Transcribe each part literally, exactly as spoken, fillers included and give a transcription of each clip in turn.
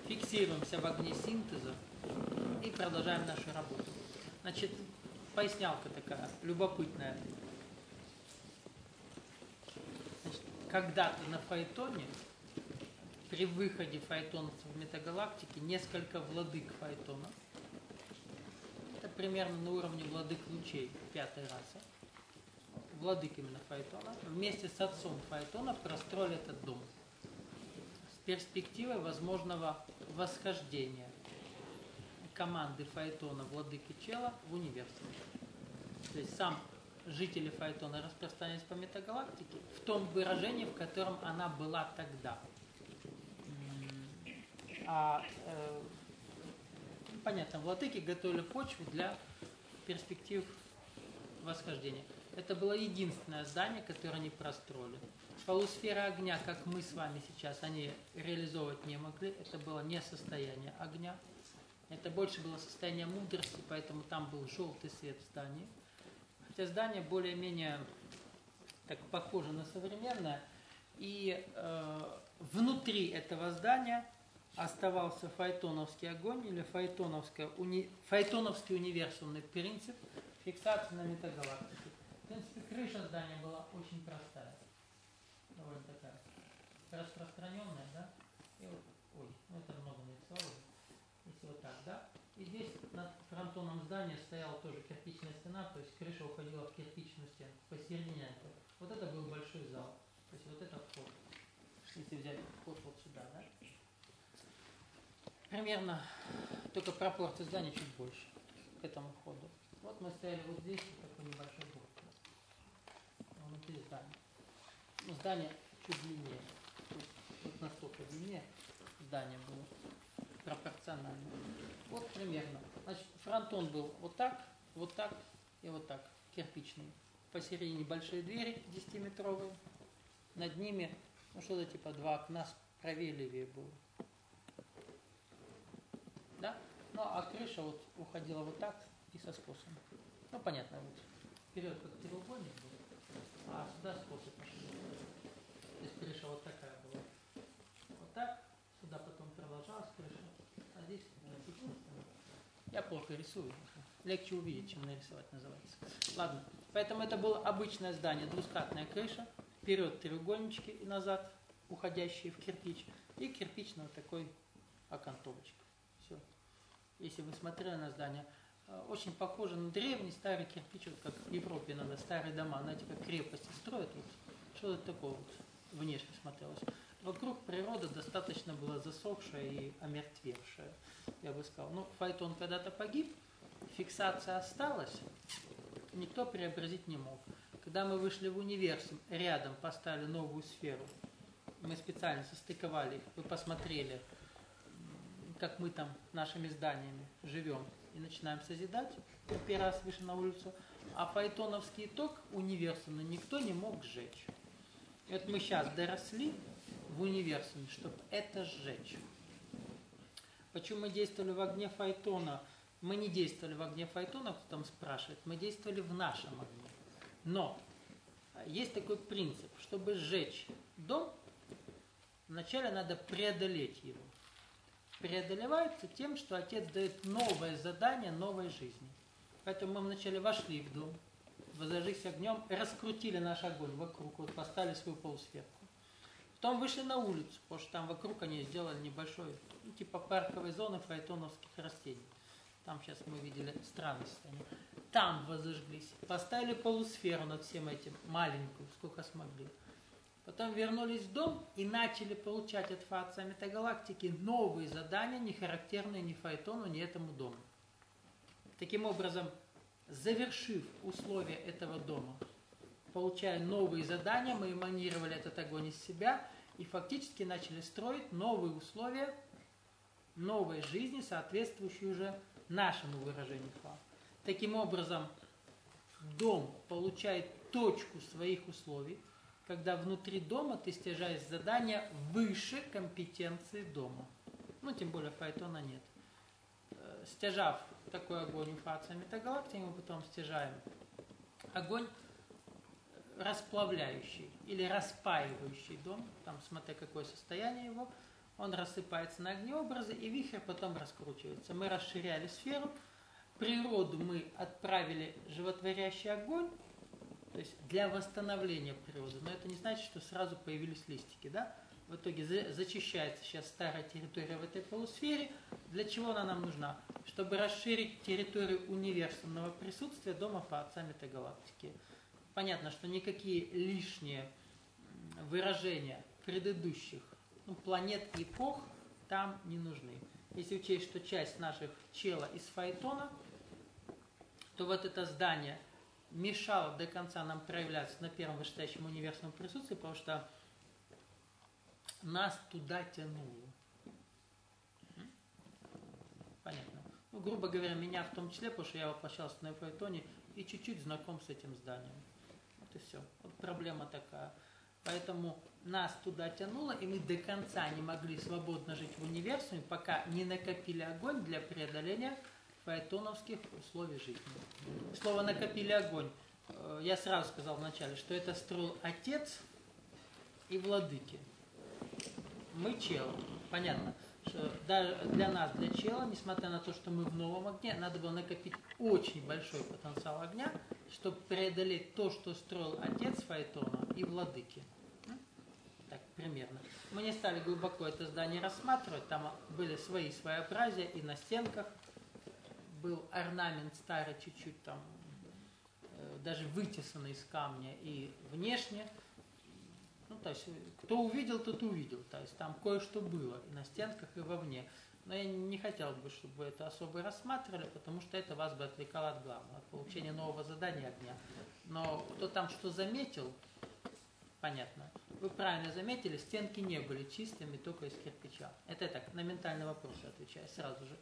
Фиксируемся в огне синтеза и продолжаем нашу работу. Значит, пояснялка такая, любопытная. Значит, когда-то на Фаэтоне, при выходе фаэтонцев в метагалактике, несколько владык Фаэтона, это примерно на уровне владык лучей, пятой расы, владык именно Фаэтона, вместе с отцом Фаэтона простроили этот дом с перспективой возможного восхождения команды Фаэтона, владыки Чела, в универсум. То есть сам жители Фаэтона распространялись по метагалактике в том выражении, в котором она была тогда. А э, понятно, владыки готовили почву для перспектив восхождения. Это было единственное здание, которое они простроили. Полусфера огня, как мы с вами сейчас, они реализовывать не могли. Это было не состояние огня. Это больше было состояние мудрости, поэтому там был желтый свет в здании. Хотя здание более-менее так похоже на современное. И э, внутри этого здания оставался фаэтоновский огонь или уни... фаэтоновский универсумный принцип фиксации на метагалактике. В принципе, крыша здания была очень простая. Довольно такая распространенная, да? И вот, ой, ну это много нарисовало. Если вот так, да? И здесь над фронтоном здания стояла тоже кирпичная стена, то есть крыша уходила в кирпичную стену, посередине. Вот это был большой зал. То есть вот это вход. Если взять вход вот сюда, да? Примерно, только пропорции здания чуть больше к этому входу. Вот мы стояли вот здесь, вот такой небольшой блок. Внутри здания. Ну, здание чуть длиннее. Вот настолько длиннее здание было. Пропорционально. Вот примерно. Значит, фронтон был вот так, вот так и вот так, кирпичный. Посередине большие двери десятиметровые. Над ними, ну что-то типа два окна правее левее было. Да? Ну а крыша вот уходила вот так и со скосом. Ну понятно, вот вперед как треугольник был, а сюда скосы пошли. То есть крыша вот такая была. Вот так, сюда потом продолжалась крыша, а здесь кирпичная стена. Я плохо рисую. Легче увидеть, чем нарисовать, называется. Ладно, поэтому это было обычное здание, двускатная крыша, вперед треугольнички и назад, уходящие в кирпич, и кирпичный вот такой окантовочка. Все. Если вы смотрели на здание, очень похоже на древний старый кирпич, вот как в Европе надо, старые дома, знаете, как крепости строят, вот, что-то такое вот внешне смотрелось. Вокруг природа достаточно была засохшая и омертвевшая, я бы сказал. Ну, Фаэтон когда-то погиб, фиксация осталась, никто преобразить не мог. Когда мы вышли в универсум, рядом поставили новую сферу, мы специально состыковали их, вы посмотрели, как мы там нашими зданиями живем и начинаем созидать, первый раз вышли на улицу, а фаэтоновский итог универсумный никто не мог сжечь. И вот мы сейчас доросли в универсуме, чтобы это сжечь. Почему мы действовали в огне Фаэтона? Мы не действовали в огне Фаэтона, кто там спрашивает, мы действовали в нашем огне. Но есть такой принцип, чтобы сжечь дом, вначале надо преодолеть его. Преодолевается тем, что Отец дает новое задание новой жизни. Поэтому мы вначале вошли в дом, возожглись огнем, раскрутили наш огонь вокруг, вот поставили свою полусферку. Потом вышли на улицу, потому что там вокруг они сделали небольшой, ну, типа парковой зоны фаэтоновских растений. Там сейчас мы видели странное состояние. Там возожглись, поставили полусферу над всем этим, маленькую, сколько смогли. Потом вернулись в дом и начали получать от Отца метагалактики новые задания, не характерные ни Фаэтону, ни этому дому. Таким образом, завершив условия этого дома, получая новые задания, мы эманировали этот огонь из себя и фактически начали строить новые условия новой жизни, соответствующие уже нашему выражению хвала. Таким образом, дом получает точку своих условий, когда внутри дома ты стяжаешь задания выше компетенции дома. Ну, тем более Фаэтона нет. Стяжав такой огонь у Фаца метагалактики, мы потом стяжаем огонь расплавляющий или распаивающий дом, там смотря какое состояние его, он рассыпается на огнеобразы, и вихрь потом раскручивается. Мы расширяли сферу, природу мы отправили животворящий огонь, то есть для восстановления природы. Но это не значит, что сразу появились листики, да? В итоге зачищается сейчас старая территория в этой полусфере. Для чего она нам нужна? Чтобы расширить территорию универсального присутствия дома по отца метагалактики. Понятно, что никакие лишние выражения предыдущих ну, планет и эпох там не нужны. Если учесть, что часть наших чела из Фаэтона, то вот это здание мешало до конца нам проявляться на первом вышестоящем универсальном присутствии, потому что нас туда тянуло. Понятно. Ну, грубо говоря, меня в том числе, потому что я воплощался на Фаэтоне и чуть-чуть знаком с этим зданием. Вот и все. Вот проблема такая. Поэтому нас туда тянуло, и мы до конца не могли свободно жить в универсуме, пока не накопили огонь для преодоления фаэтоновских условий жизни. Слово «накопили огонь» я сразу сказал вначале, что это строил отец и владыки. Мы чел. Понятно, что даже для нас, для чела, несмотря на то, что мы в новом огне, надо было накопить очень большой потенциал огня, чтобы преодолеть то, что строил отец Фаэтона и владыки. Так, примерно. Мы не стали глубоко это здание рассматривать, там были свои своеобразия, и на стенках был орнамент старый, чуть-чуть там, даже вытесанный из камня, и внешне. Ну, то есть, кто увидел, тот увидел. То есть, там кое-что было и на стенках, и вовне. Но я не хотел бы, чтобы вы это особо рассматривали, потому что это вас бы отвлекало от главного, от получения нового задания огня. Но кто там что заметил, понятно. Вы правильно заметили, стенки не были чистыми, только из кирпича. Это я так, на ментальный вопрос отвечаю сразу же.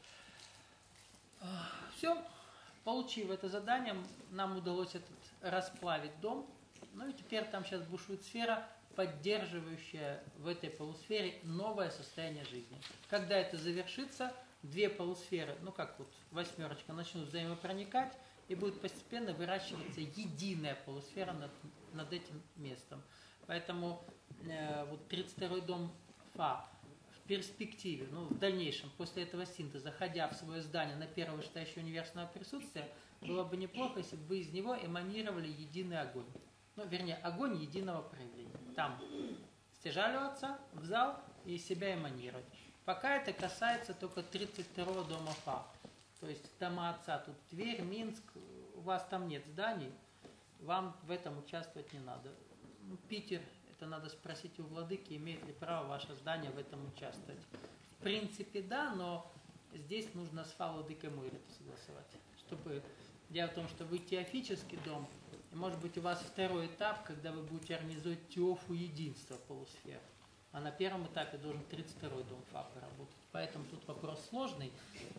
Все. Получив это задание, нам удалось этот расплавить дом. Ну и теперь там сейчас бушует сфера, поддерживающая в этой полусфере новое состояние жизни. Когда это завершится, две полусферы, ну как вот восьмерочка, начнут взаимопроникать, и будет постепенно выращиваться единая полусфера над, над этим местом. Поэтому э, вот тридцать второй дом Фа в перспективе, ну в дальнейшем, после этого синтеза, заходя в свое здание на первое вышестоящее универсального присутствия, было бы неплохо, если бы вы из него эманировали единый огонь. Ну, вернее, огонь единого проявления. Там стяжаливаться в зал и из себя эманировать. Пока это касается только тридцать второго дома Фа. То есть дома отца. Тут Тверь, Минск, у вас там нет зданий, вам в этом участвовать не надо. Ну, Питер, это надо спросить у владыки, имеет ли право ваше здание в этом участвовать. В принципе, да, но здесь нужно с Фа владыкой Муир это согласовать. Чтобы... Дело в том, что вы теофический дом, и может быть у вас второй этап, когда вы будете организовать теофу единства полусфер. А на первом этапе должен тридцать второй дом Фа поработать. Поэтому тут вопрос сложный.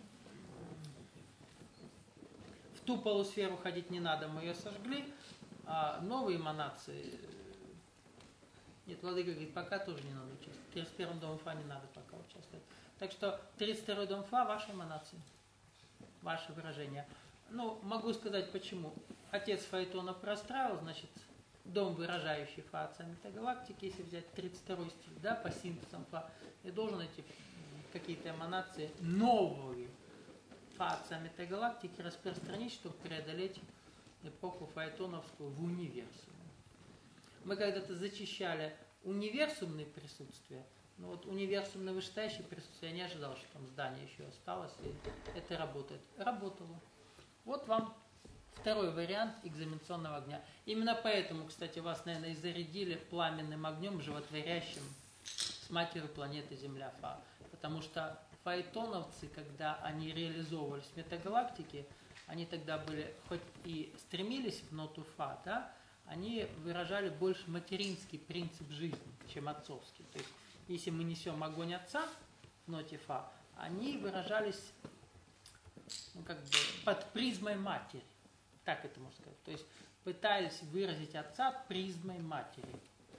В ту полусферу ходить не надо, мы ее сожгли. А новые эманации... Нет, владыка говорит, пока тоже не надо участвовать. В тридцать первом доме Фа не надо пока участвовать. Так что тридцать второй дом Фа – ваши эманации, ваше выражение. Ну, могу сказать почему. Отец Фаэтона простраивал, значит, дом, выражающий Фа отца метагалактики, если взять тридцать второй стиль, да, по синтезам Фа, и должен эти какие-то эманации новые Фа отца метагалактики распространить, чтобы преодолеть эпоху фаэтоновскую в универсуме. Мы когда-то зачищали универсумные присутствия, но вот универсумное вышестоящее присутствие, я не ожидал, что там здание еще осталось, и это работает. Работало. Вот вам второй вариант экзаменационного огня. Именно поэтому, кстати, вас, наверное, и зарядили пламенным огнем, животворящим с матерью планеты Земля Фа. Потому что фаэтоновцы, когда они реализовывались в метагалактике, они тогда были, хоть и стремились в ноту Фа, да, они выражали больше материнский принцип жизни, чем отцовский. То есть, если мы несем огонь отца в ноте Фа, они выражались ну, как бы под призмой матери. Так это можно сказать. То есть пытались выразить отца призмой матери.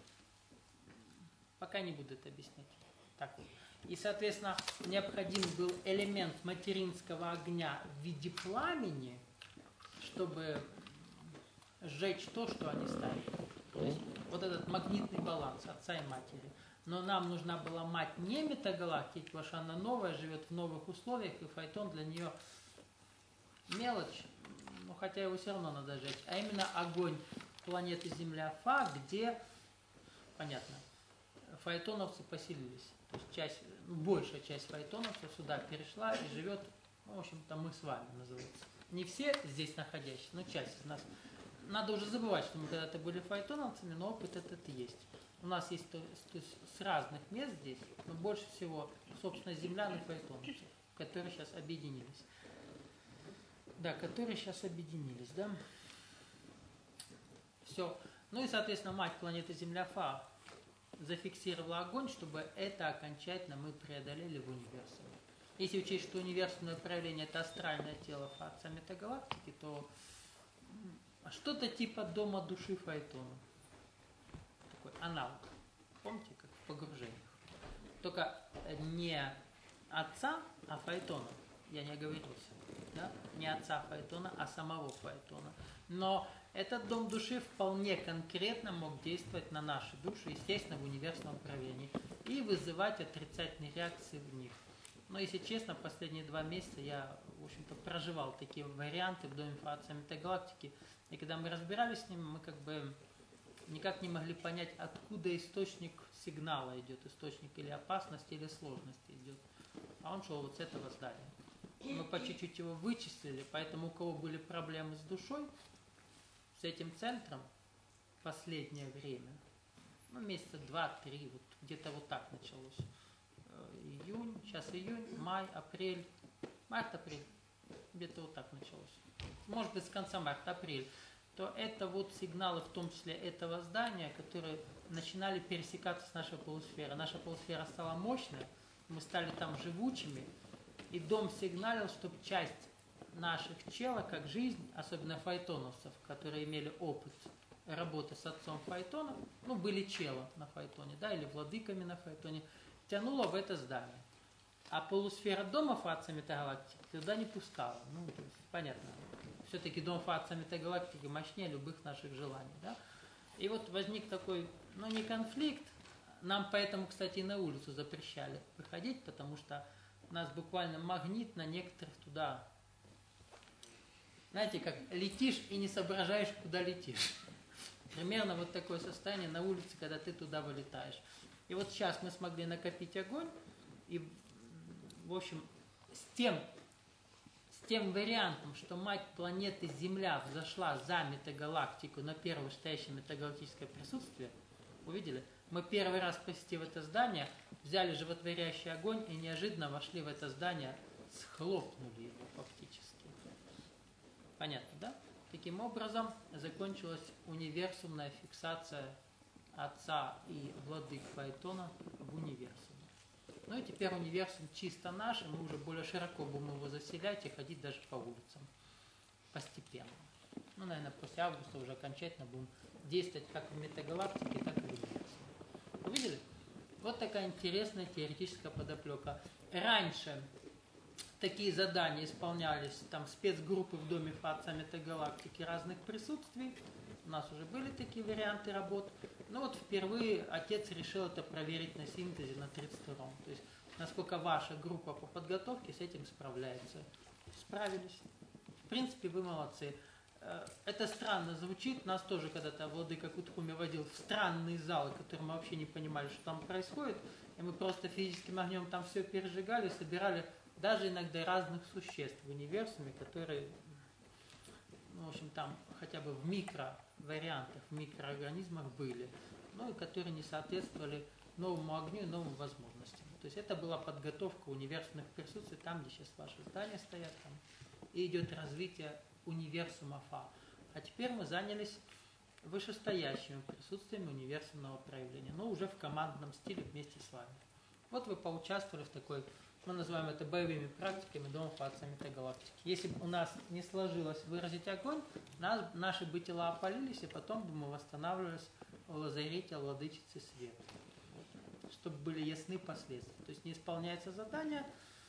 Пока не буду это объяснять. Так. И, соответственно, необходим был элемент материнского огня в виде пламени, чтобы сжечь то, что они ставят. То есть вот этот магнитный баланс отца и матери. Но нам нужна была мать не метагалактики, потому что она новая, живет в новых условиях, и Фаэтон для нее мелочь, ну хотя его все равно надо жечь, а именно огонь планеты Земля Фа, где, понятно, фаэтоновцы поселились. То есть часть, большая часть фаэтоновцев сюда перешла и живет, ну, в общем-то, мы с вами называется. Не все здесь находящиеся, но часть из нас. Надо уже забывать, что мы когда-то были фаэтоновцами, но опыт этот есть. У нас есть то, то есть, с разных мест здесь, но больше всего, собственно, землян и фаэтоновцев, которые сейчас объединились. Да, которые сейчас объединились, да. Все. Ну и, соответственно, мать планеты Земля Фа зафиксировала огонь, чтобы это окончательно мы преодолели в универсуме. Если учесть, что универсумное проявление – это астральное тело Фа отца метагалактики, то что-то типа дома души Фаэтона. Такой аналог. Помните, как в погружениях. Только не отца, а Фаэтона. Я не оговорился. Да? Не отца Фаэтона, а самого Фаэтона. Но этот дом души вполне конкретно мог действовать на наши души, естественно, в универсальном проявлении, и вызывать отрицательные реакции в них. Но, если честно, последние два месяца я, в общем-то, проживал такие варианты в доме Фа отца метагалактики, и когда мы разбирались с ним, мы как бы никак не могли понять, откуда источник сигнала идет, источник или опасности, или сложности идет. А он шел вот с этого здания. Мы по чуть-чуть его вычислили, поэтому у кого были проблемы с душой, с этим центром последнее время, ну, месяца два-три, вот где-то вот так началось. Июнь, сейчас июнь, май, апрель, март-апрель, где-то вот так началось. Может быть, с конца марта-апрель. То это вот сигналы, в том числе этого здания, которые начинали пересекаться с нашей полусферой. Наша полусфера стала мощная, мы стали там живучими, и дом сигналил, чтобы часть наших чела, как жизнь, особенно фаэтоновцев, которые имели опыт работы с отцом Фаэтона, ну, были чела на Фаэтоне, да, или владыками на Фаэтоне, тянуло в это здание. А полусфера дома Фа отца метагалактики туда не пускала. Ну, то есть, понятно. Все-таки дом Фа отца метагалактики мощнее любых наших желаний, да. И вот возник такой, ну, не конфликт, нам поэтому, кстати, и на улицу запрещали выходить, потому что нас буквально магнит на некоторых туда. Знаете, как летишь и не соображаешь, куда летишь. Примерно вот такое состояние на улице, когда ты туда вылетаешь. И вот сейчас мы смогли накопить огонь, и, в общем, с тем, с тем вариантом, что мать планеты Земля взошла за метагалактику на первое вышестоящее метагалактическое присутствие, увидели? Мы первый раз, посетив это здание, взяли животворящий огонь и неожиданно вошли в это здание, схлопнули его фактически. Понятно, да? Таким образом закончилась универсумная фиксация отца и владык Фаэтона в универсуме. Ну и теперь универсум чисто наш, и мы уже более широко будем его заселять и ходить даже по улицам. Постепенно. Ну, наверное, после августа уже окончательно будем действовать как в метагалактике, так и в универсуме. Увидели? Вот такая интересная теоретическая подоплека. Раньше такие задания исполнялись, там спецгруппы в доме Фа отца метагалактики разных присутствий. У нас уже были такие варианты работ. Но вот впервые отец решил это проверить на синтезе на тридцать втором. То есть, насколько ваша группа по подготовке с этим справляется. Справились. В принципе, вы молодцы. Это странно звучит. Нас тоже когда-то владыка Кутхуми водил в странные залы, которые мы вообще не понимали, что там происходит. И мы просто физическим огнем там все пережигали, собирали даже иногда разных существ в универсуме, которые, ну, в общем, там хотя бы в микровариантах, в микроорганизмах были, ну, и которые не соответствовали новому огню и новым возможностям. То есть это была подготовка универсумных присутствий, там, где сейчас ваши здания стоят, там, и идет развитие универсума Фа. А теперь мы занялись вышестоящими присутствиями универсумного проявления, но уже в командном стиле вместе с вами. Вот вы поучаствовали в такой, мы называем это боевыми практиками дома Фа отца метагалактики. Если бы у нас не сложилось выразить огонь, нас, наши бы тела опалились, и потом бы мы восстанавливались в лазарете владычицы света, чтобы были ясны последствия. То есть не исполняется задание,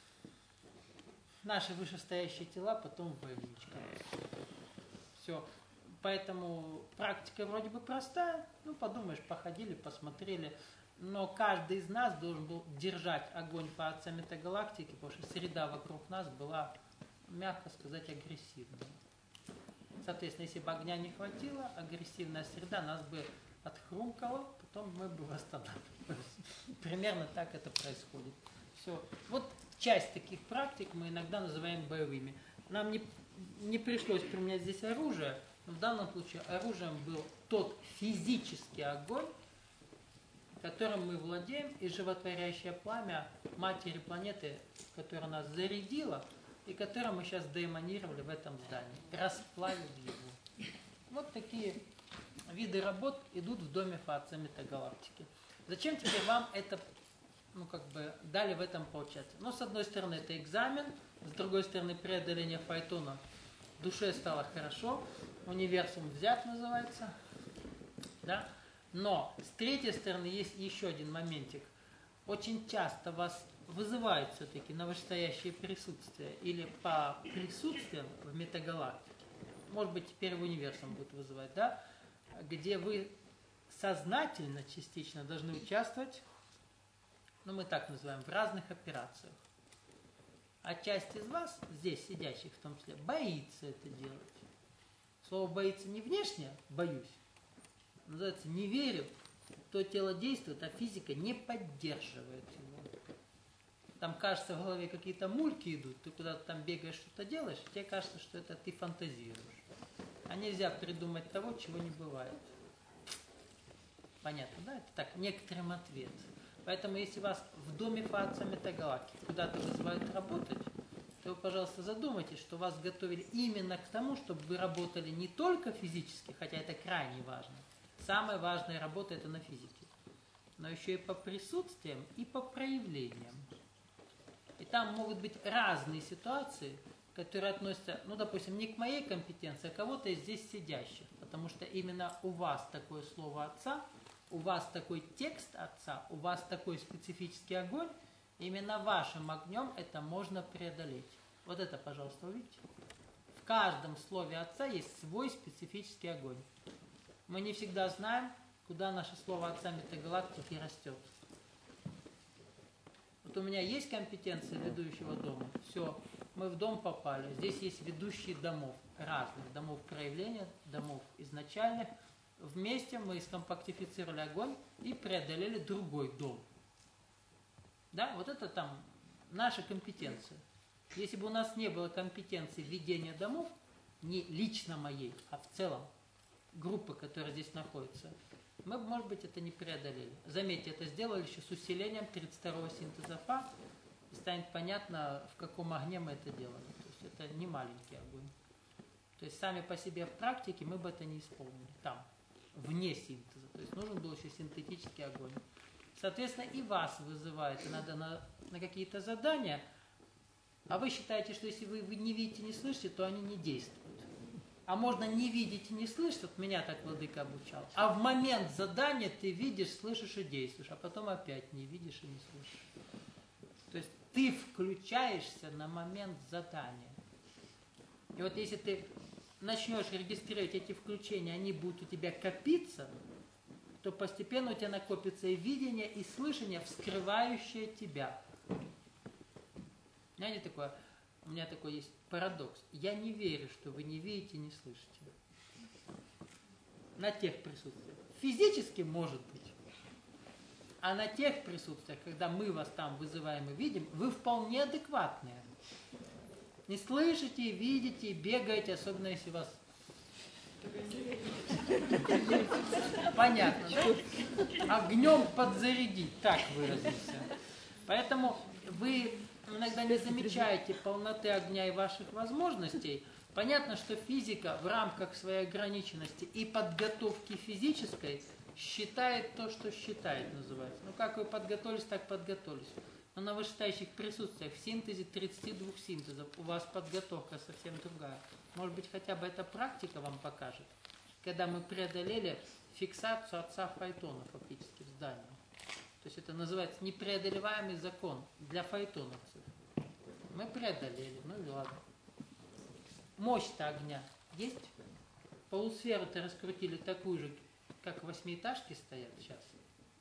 наши вышестоящие тела потом в больничках. Все. Поэтому практика вроде бы простая. Ну, подумаешь, походили, посмотрели. но каждый из нас должен был держать огонь по отцам метагалактики, потому что среда вокруг нас была, мягко сказать, агрессивной. Соответственно, если бы огня не хватило, агрессивная среда нас бы отхрумкала, потом мы бы восстанавливались. Примерно так это происходит. Все. Вот часть таких практик мы иногда называем боевыми. Нам не, не пришлось применять здесь оружие, но в данном случае оружием был тот физический огонь, которым мы владеем, и животворящее пламя матери планеты, которая нас зарядила, и которое мы сейчас демонировали в этом здании, расплавив его. Вот такие виды работ идут в доме Фаотца метагалактики. Зачем теперь вам это, ну, как бы, дали в этом поучаствовать? Ну, с одной стороны, это экзамен, с другой стороны, преодоление фаэтона. Душе стало хорошо, универсум взят называется, да? Но с третьей стороны есть еще один моментик. Очень часто вас вызывает все-таки на вышестоящее присутствие или по присутствиям в метагалактике, может быть, теперь в универсум будет вызывать, да, где вы сознательно частично должны участвовать, ну мы так называем, в разных операциях. А часть из вас, здесь сидящих в том числе, боится это делать. Слово «боится» не внешне, боюсь, называется «не верю», то тело действует, а физика не поддерживает его. Там кажется, в голове какие-то мульки идут, ты куда-то там бегаешь, что-то делаешь, тебе кажется, что это ты фантазируешь. А нельзя придумать того, чего не бывает. Понятно, да? Это так, некоторым ответ. Поэтому, если вас в доме Фаотца метагалактики куда-то вызывают работать, то вы, пожалуйста, задумайтесь, что вас готовили именно к тому, чтобы вы работали не только физически, хотя это крайне важно. Самая важная работа это на физике, но еще и по присутствиям, и по проявлениям. И там могут быть разные ситуации, которые относятся, ну, допустим, не к моей компетенции, а кого-то из здесь сидящих. Потому что именно у вас такое слово Отца, у вас такой текст Отца, у вас такой специфический огонь, именно вашим огнем это можно преодолеть. Вот это, пожалуйста, увидите. В каждом слове Отца есть свой специфический огонь. Мы не всегда знаем, куда наше слово Отца метагалактики растет. Вот у меня есть компетенция ведущего дома, все, мы в дом попали, здесь есть ведущие домов, разных домов проявления, домов изначальных. Вместе мы скомпактифицировали огонь и преодолели другой дом. Да, вот это там наша компетенция. Если бы у нас не было компетенции ведения домов, не лично моей, а в целом, группы, которая здесь находится, мы бы, может быть, это не преодолели. Заметьте, это сделали еще с усилением тридцать второго синтеза Фа, и станет понятно, в каком огне мы это делали. То есть это не маленький огонь. То есть сами по себе в практике мы бы это не исполнили. Там, вне синтеза. То есть нужен был еще синтетический огонь. Соответственно, и вас вызывает, и надо на, на какие-то задания, а вы считаете, что если вы, вы не видите, не слышите, то они не действуют. А можно не видеть и не слышать, вот меня так владыка обучал. А в момент задания ты видишь, слышишь и действуешь, а потом опять не видишь и не слышишь. То есть ты включаешься на момент задания. И вот если ты начнешь регистрировать эти включения, они будут у тебя копиться, то постепенно у тебя накопится и видение, и слышание, вскрывающее тебя. Знаете, такое, у меня такой есть парадокс. Я не верю, что вы не видите, не слышите. На тех присутствиях. Физически может быть. А на тех присутствиях, когда мы вас там вызываем и видим, вы вполне адекватные. Не слышите, видите, бегаете, особенно если вас... Понятно, да? Огнем подзарядить, так выразился. Поэтому вы иногда не замечаете полноты огня и ваших возможностей. Понятно, что физика в рамках своей ограниченности и подготовки физической считает то, что считает, называется. Ну, как вы подготовились, так подготовились. Но на вышестоящих присутствиях в синтезе тридцати двух синтезов у вас подготовка совсем другая. Может быть, хотя бы эта практика вам покажет, когда мы преодолели фиксацию отца фаэтона фактически в здании. То есть это называется непреодолеваемый закон для фаэтоновцев. Мы преодолели, ну и ладно. Мощь-то огня есть? Полусферу-то раскрутили такую же, как восьмиэтажки стоят сейчас.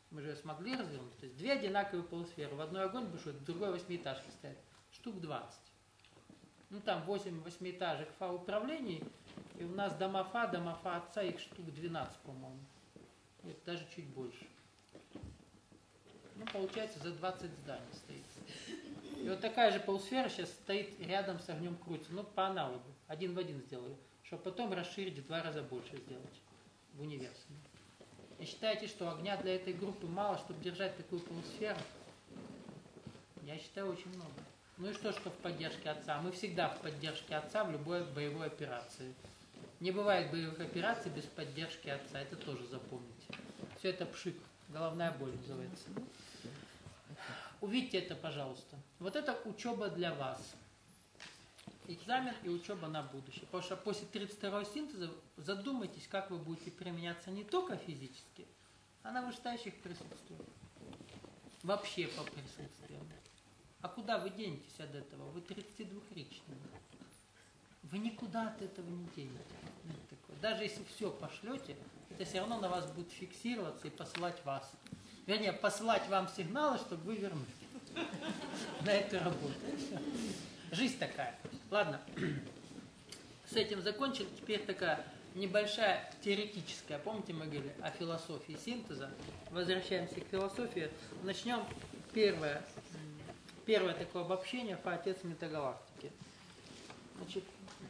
Мы же смогли развернуть. То есть две одинаковые полусферы. В одной огонь бушует, в другой восьмиэтажка стоит. Штук двадцать. Ну там восемь восьмиэтажек ФА управлений. И у нас дома ФА, дома ФА отца, их штук двенадцать, по-моему. Нет, даже чуть больше. Ну, получается, за двадцать зданий стоит. И вот такая же полусфера сейчас стоит рядом с огнем крутится. Ну, по аналогу. Один в один сделаю. Чтобы потом расширить в два раза больше сделать. В универсуме. И считаете, что огня для этой группы мало, чтобы держать такую полусферу? Я считаю, очень много. Ну и что, что в поддержке отца? Мы всегда в поддержке отца в любой боевой операции. Не бывает боевых операций без поддержки отца. Это тоже запомните. Все это пшик. Головная боль называется. Увидьте это, пожалуйста. Вот это учеба для вас. Экзамен и учеба на будущее. Потому что после тридцать второго синтеза задумайтесь, как вы будете применяться не только физически, а на вышестоящих присутствиях. Вообще по присутствиям. А куда вы денетесь от этого? Вы тридцатидвухричные. Вы никуда от этого не денетесь. Даже если все пошлете, это все равно на вас будет фиксироваться и посылать вас. Вернее, посылать вам сигналы, чтобы вы вернулись на эту работу. Жизнь такая. Ладно, с этим закончили. Теперь такая небольшая теоретическая. Помните, мы говорили о философии синтеза. Возвращаемся к философии. Начнем первое. Первое такое обобщение по отец метагалактики. Значит,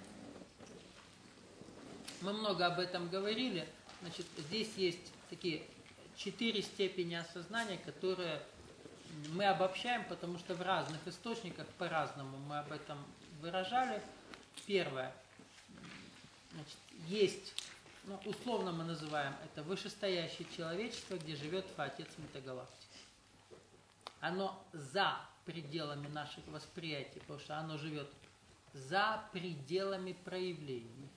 мы много об этом говорили. Значит, здесь есть такие четыре степени осознания, которые мы обобщаем, потому что в разных источниках по-разному мы об этом выражали. Первое. Значит, есть, ну, условно мы называем это вышестоящее человечество, где живет Отец метагалактики. Оно за пределами наших восприятий, потому что оно живет за пределами проявлений.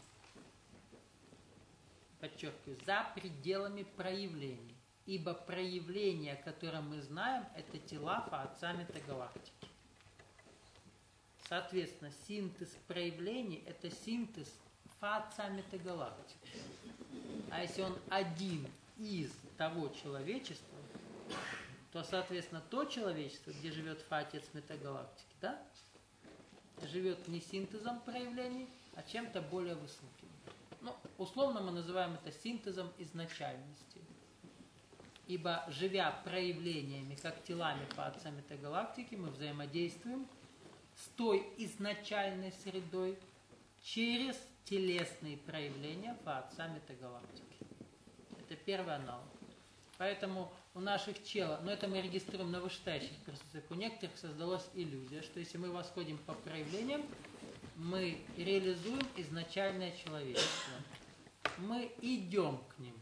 Подчеркиваю, за пределами проявлений. Ибо проявления, которые мы знаем, это тела Отца метагалактики. Соответственно, синтез проявлений – это синтез Отца метагалактики. А если он один из того человечества, то, соответственно, то человечество, где живет Отец метагалактики, да, живет не синтезом проявлений, а чем-то более высоким. Ну, условно мы называем это синтезом изначальности. Ибо, живя проявлениями, как телами по Отца метагалактики, мы взаимодействуем с той изначальной средой через телесные проявления по Отца метагалактики. Это первый аналог. Поэтому у наших тел, но это мы регистрируем на вышестоящих присутствиях, у некоторых создалась иллюзия, что если мы восходим по проявлениям, мы реализуем изначальное человечество. Мы идем к нему.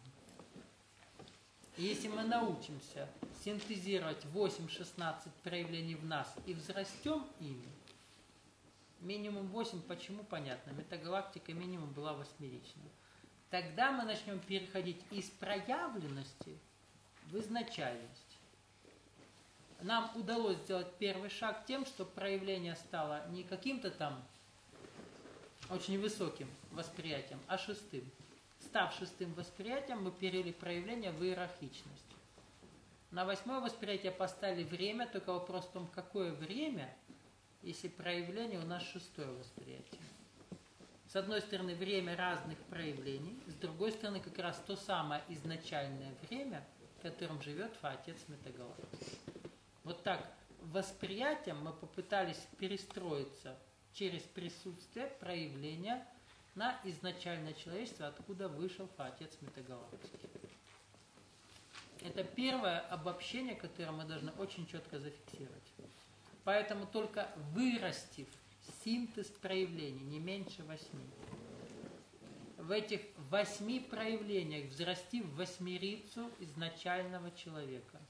И если мы научимся синтезировать восемь-шестнадцать проявлений в нас и взрастем ими, минимум восемь, почему, понятно, метагалактика минимум была восьмеричная, тогда мы начнем переходить из проявленности в изначальность. Нам удалось сделать первый шаг тем, что проявление стало не каким-то там очень высоким восприятием, а шестым. Став шестым восприятием, мы перевели проявление в иерархичность. На восьмое восприятие поставили время, только вопрос в том, какое время, если проявление у нас шестое восприятие. С одной стороны, время разных проявлений, с другой стороны, как раз то самое изначальное время, в котором живет Отец метагалактики. Вот так восприятием мы попытались перестроиться через присутствие проявления на изначальное человечество, откуда вышел Отец метагалактики. Это первое обобщение, которое мы должны очень четко зафиксировать. Поэтому только вырастив синтез проявлений, не меньше восьми, в этих восьми проявлениях взрастив восьмерицу изначального человека,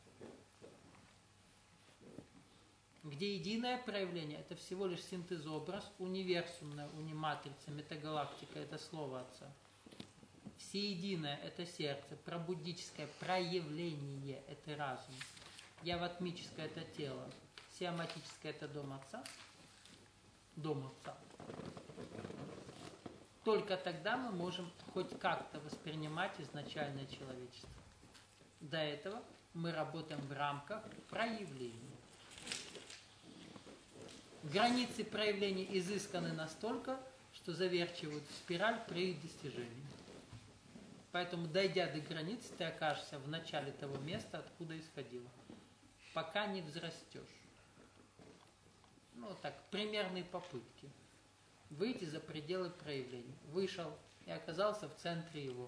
где единое проявление – это всего лишь синтезобраз, универсумная униматрица, метагалактика – это слово Отца. Всеединое – это сердце, пробудическое проявление – это разум, яватмическое – это тело, сиаматическое – это дом Отца, дом Отца. Только тогда мы можем хоть как-то воспринимать изначальное человечество. До этого мы работаем в рамках проявления. Границы проявления изысканы настолько, что заверчивают в спираль при их достижении. Поэтому, дойдя до границ, ты окажешься в начале того места, откуда исходила, пока не взрастешь. Ну, вот так, примерные попытки. Выйти за пределы проявления. Вышел и оказался в центре его.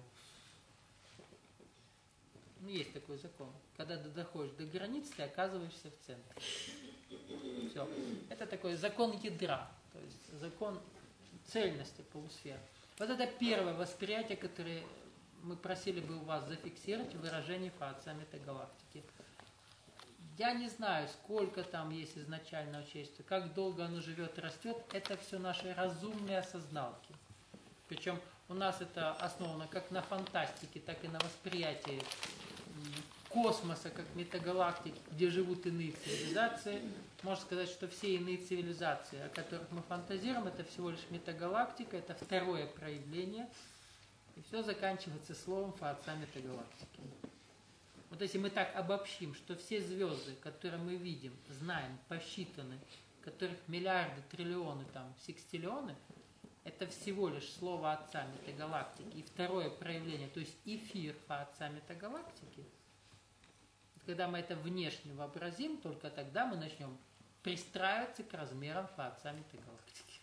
Ну, есть такой закон. Когда ты доходишь до границ, ты оказываешься в центре. Все. Это такой закон ядра, то есть закон цельности полусфер. Вот это первое восприятие, которое мы просили бы у вас зафиксировать в выражении фаоця метагалактики. Я не знаю, сколько там есть изначального человечества, как долго оно живет и растет. Это все наши разумные осозналки. Причем у нас это основано как на фантастике, так и на восприятии космоса, как метагалактики, где живут иные цивилизации. Можно сказать, что все иные цивилизации, о которых мы фантазируем, это всего лишь метагалактика, это второе проявление. И все заканчивается словом фаоця метагалактики. Вот если мы так обобщим, что все звезды, которые мы видим, знаем, посчитаны, которых миллиарды, триллионы, там, секстиллионы, это всего лишь слово отца метагалактики. И второе проявление, то есть эфир фаоця метагалактики, когда мы это внешне вообразим, только тогда мы начнем пристраиваться к размерам фаоця метагалактики.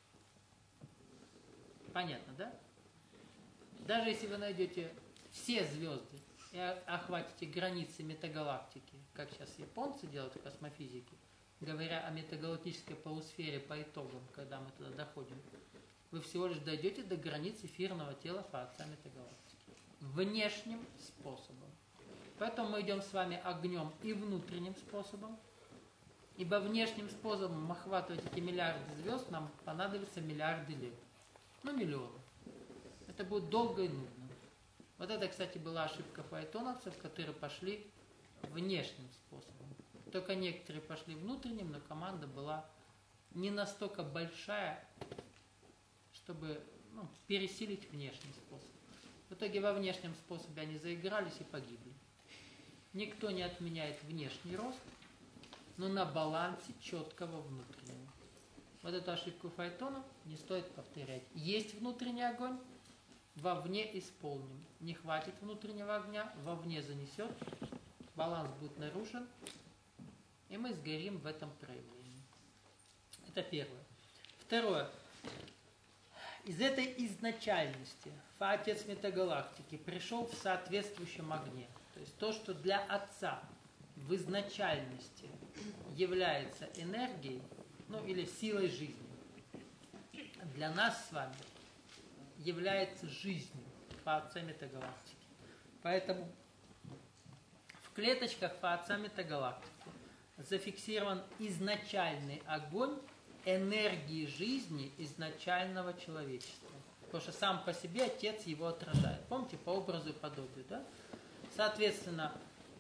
Понятно, да? Даже если вы найдете все звезды и охватите границы метагалактики, как сейчас японцы делают в космофизике, говоря о метагалактической полусфере по итогам, когда мы туда доходим, вы всего лишь дойдете до границ эфирного тела фаоця метагалактики. Внешним способом. Поэтому мы идем с вами огнем и внутренним способом, ибо внешним способом охватывать эти миллиарды звезд нам понадобится миллиарды лет. Ну, миллионы. Это будет долго и нудно. Вот это, кстати, была ошибка фаэтоновцев, которые пошли внешним способом. Только некоторые пошли внутренним, но команда была не настолько большая, чтобы ну, пересилить внешний способ. В итоге во внешнем способе они заигрались и погибли. Никто не отменяет внешний рост, но на балансе четкого внутреннего. Вот эту ошибку фаэтонов не стоит повторять. Есть внутренний огонь, вовне исполним. Не хватит внутреннего огня, вовне занесет, баланс будет нарушен, и мы сгорим в этом проявлении. Это первое. Второе. Из этой изначальности фаотец метагалактики пришел в соответствующем огне. То есть то, что для Отца в изначальности является энергией, ну или силой жизни, для нас с вами является жизнью фаотца метагалактики. Поэтому в клеточках фаотца метагалактики зафиксирован изначальный огонь энергии жизни изначального человечества. Потому что сам по себе Отец его отражает. Помните, по образу и подобию, да? Соответственно,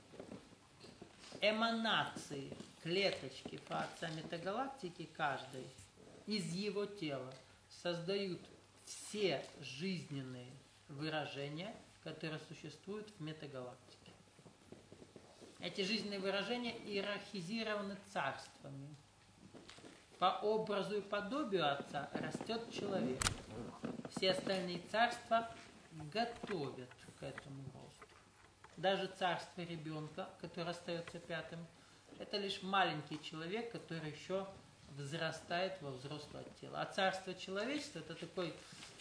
эманации клеточки фаотца метагалактики каждой из его тела создают все жизненные выражения, которые существуют в метагалактике. Эти жизненные выражения иерархизированы царствами. По образу и подобию Отца растет человек. Все остальные царства готовят к этому росту. Даже царство ребенка, которое остается пятым, это лишь маленький человек, который еще взрастает во взрослое тело. А царство человечества это такой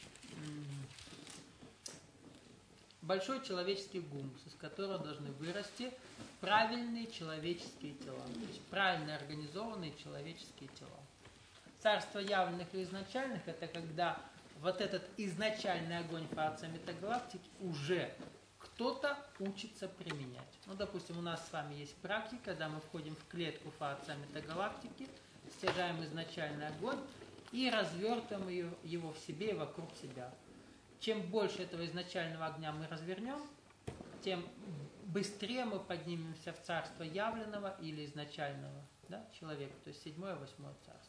большой человеческий гумус, из которого должны вырасти правильные человеческие тела, то есть правильно организованные человеческие тела. Царство явленных и изначальных это когда вот этот изначальный огонь фаотца метагалактики уже кто-то учится применять. Ну, допустим, у нас с вами есть практика, когда мы входим в клетку фаотца метагалактики, стяжаем изначальный огонь и развертываем ее, его в себе и вокруг себя. Чем больше этого изначального огня мы развернем, тем быстрее мы поднимемся в царство явленного или изначального, да, человека, то есть седьмое, восьмое царство.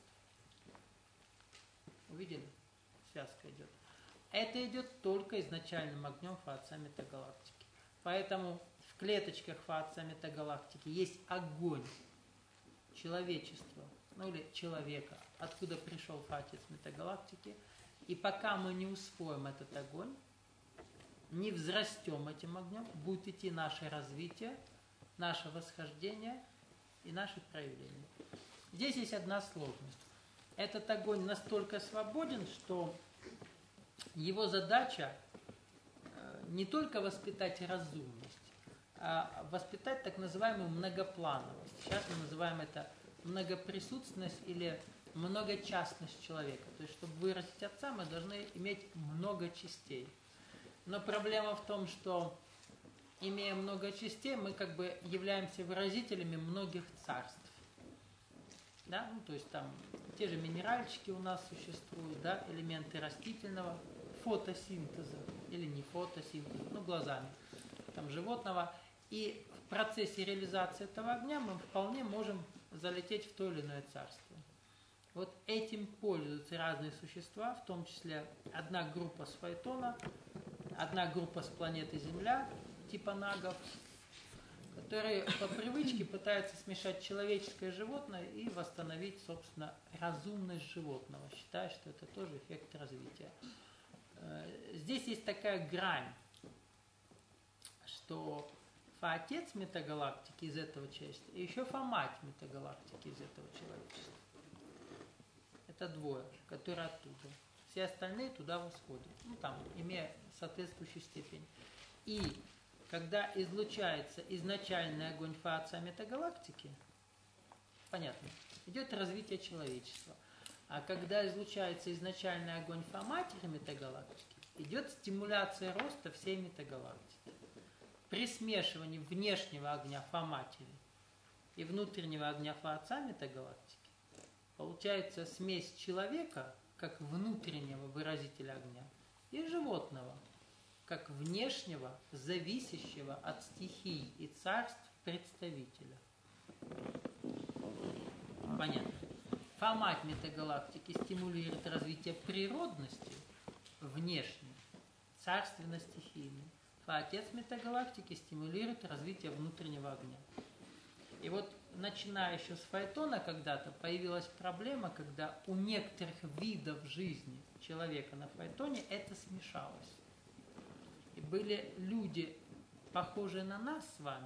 Увидели? Связка идет. Это идет только изначальным огнем фаотца метагалактики. Поэтому в клеточках Фаотца метагалактики есть огонь человечества, ну или человека, откуда пришел Фаотец метагалактики. И пока мы не усвоим этот огонь, не взрастем этим огнем, будет идти наше развитие, наше восхождение и наши проявления. Здесь есть одна сложность. Этот огонь настолько свободен, что его задача не только воспитать разумность, а воспитать так называемую многоплановость. Сейчас мы называем это многоприсутственность или многочастность человека. То есть, чтобы выразить Отца, мы должны иметь много частей. Но проблема в том, что, имея много частей, мы как бы являемся выразителями многих царств. Да? Ну, то есть там те же минеральчики у нас существуют, да? Элементы растительного фотосинтеза, или не фотосинтеза, ну глазами там, животного. И в процессе реализации этого огня мы вполне можем залететь в то или иное царство. Вот этим пользуются разные существа, в том числе одна группа с Фаэтона, одна группа с планеты Земля, типа нагов, которые по привычке пытаются смешать человеческое и животное и восстановить, собственно, разумность животного, считая, что это тоже эффект развития. Здесь есть такая грань, что Фаотец метагалактики из этого человечества и еще Фомать метагалактики из этого человечества. Это двое, которые оттуда. Все остальные туда восходят, ну там, имея соответствующую степень. И когда излучается изначальный огонь Фаотца метагалактики, понятно, идет развитие человечества. А когда излучается изначальный огонь Фоматери метагалактики, идет стимуляция роста всей метагалактики. При смешивании внешнего огня Фоматери и внутреннего огня Фаотца метагалактики получается смесь человека, как внутреннего выразителя огня, и животного, как внешнего, зависящего от стихий и царств представителя. Понятно. Фомать метагалактики стимулирует развитие природности внешней, царственно-стихийной. Фаотец метагалактики стимулирует развитие внутреннего огня. И вот, начиная еще с Фаэтона когда-то, появилась проблема, когда у некоторых видов жизни человека на Фаэтоне это смешалось. И были люди, похожие на нас с вами,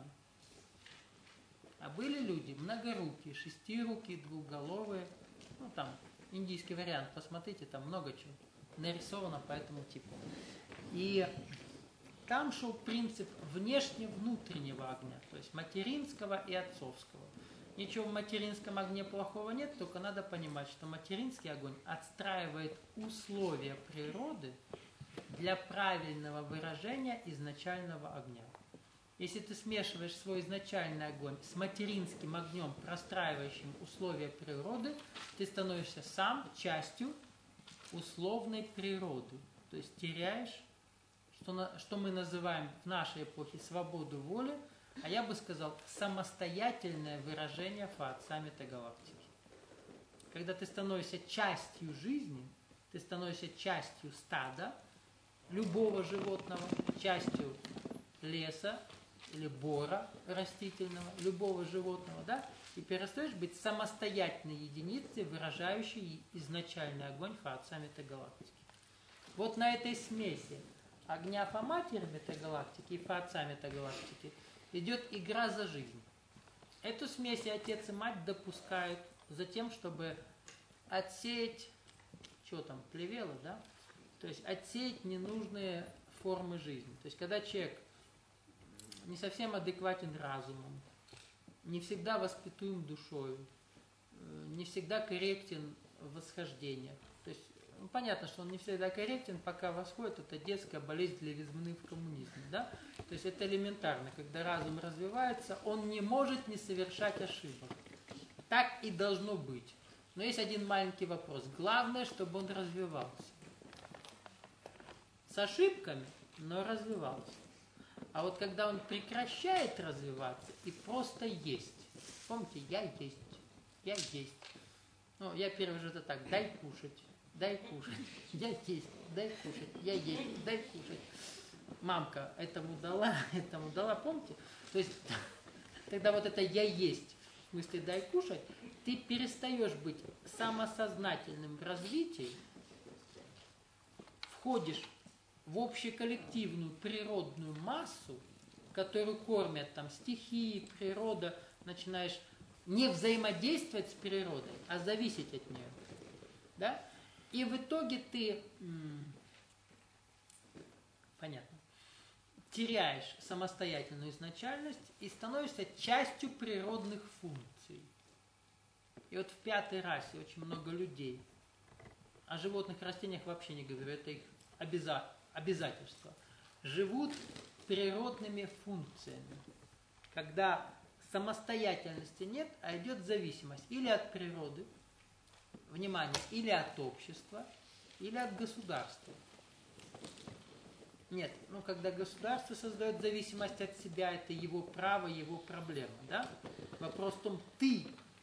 а были люди многорукие, шестирукие, двухголовые. Ну, там, индийский вариант, посмотрите, там много чего нарисовано по этому типу. И там шел принцип внешне-внутреннего огня, то есть материнского и отцовского. Ничего в материнском огне плохого нет, только надо понимать, что материнский огонь отстраивает условия природы для правильного выражения изначального огня. Если ты смешиваешь свой изначальный огонь с материнским огнем, простраивающим условия природы, ты становишься сам частью условной природы. То есть теряешь, что, на, что мы называем в нашей эпохе свободу воли, а я бы сказал самостоятельное выражение Фаотца метагалактики. Когда ты становишься частью жизни, ты становишься частью стада, любого животного, частью леса или бора растительного, любого животного, да, и перестаешь быть самостоятельной единицей, выражающей изначальный огонь Фаотца метагалактики. Вот на этой смеси огня Фоматери метагалактики и Фаотца метагалактики идет игра за жизнь. Эту смесь и отец и мать допускают за тем, чтобы отсеять, что там, плевело, да? То есть отсеять ненужные формы жизни. То есть когда человек не совсем адекватен разумом, не всегда воспитуем душою, не всегда корректен в восхождениях. То есть ну, понятно, что он не всегда корректен, пока восходит, это детская болезнь для визгуны в коммунизме. Да? То есть это элементарно, когда разум развивается, он не может не совершать ошибок. Так и должно быть. Но есть один маленький вопрос. Главное, чтобы он развивался. С ошибками, но развивался. А вот когда он прекращает развиваться и просто есть. Помните, я есть, я есть. Ну, я перевожу это так, дай кушать, дай кушать, я есть, дай кушать, я есть, дай кушать. мамка этому дала, этому дала, помните? То есть, тогда вот это «я есть», в смысле «дай кушать», ты перестаешь быть самосознательным в развитии, входишь в общеколлективную природную массу, которую кормят там стихии, природа, начинаешь не взаимодействовать с природой, а зависеть от нее. Да? И в итоге ты, понятно, теряешь самостоятельную изначальность и становишься частью природных функций. И вот в пятой расе очень много людей, о животных и растениях вообще не говорю, это их обяза- обязательство, живут природными функциями, когда самостоятельности нет, а идет зависимость или от природы, внимание, или от общества, или от государства. Нет, ну когда государство создает зависимость от себя, это его право, его проблема, да? Вопрос в том, ты